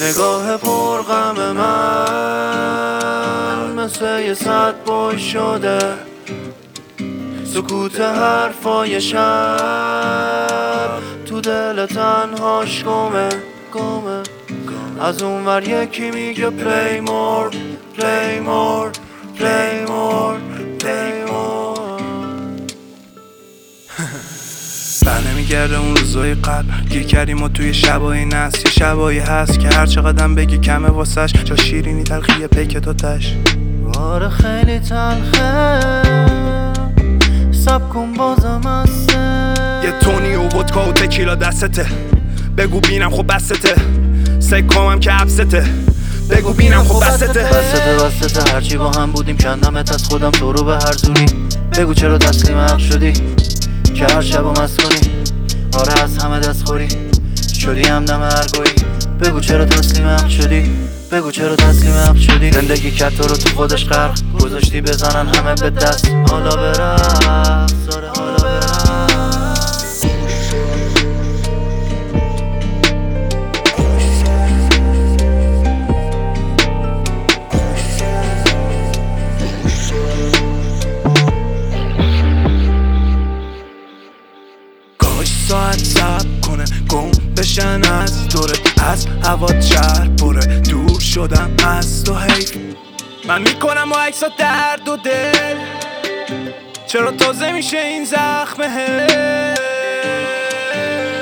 نگاه پرغم من مثل یه صد بوی شده، سکوت حرفای شب تو دل تنهاش گمه. از اون ور یکی میگه play more play more play more play more. بر نمیگرده اون روزای قبل، گیر کردیم و توی شبایی نست. یه شبایی هست که هر چقدرم بگی کمه واسش، جا شیرینی تلخیه پیک دوتش. آره خیلی تلخه، سب کن بازم هسته. یه تونی و ودکا و تکیلا دستته، بگو بینم خب بسته. سکامم که عبسته، بگو بینم خب بسته. بسته هرچی با هم بودیم کندمت از خودم تو رو به هر زوری. بگو چرا تسلیم حق شدی که هر شب و مست کنی. آره از همه دست خوری شدی همدم ارگویی. بگو چرا تسلیم حق شدی، بگو چرا تسلیم حق شدی. زندگی کرد تو رو تو خودش غرق گذاشتی بزنن همه به دست. حالا برقص، آره حالا برقص. ساعت سب کنه گم بشن از دورت، از هوا شهر پره. دور شدم از تو حیف، من میکنم با عکسات درد و دل. چرا تازه میشه این زخمه؟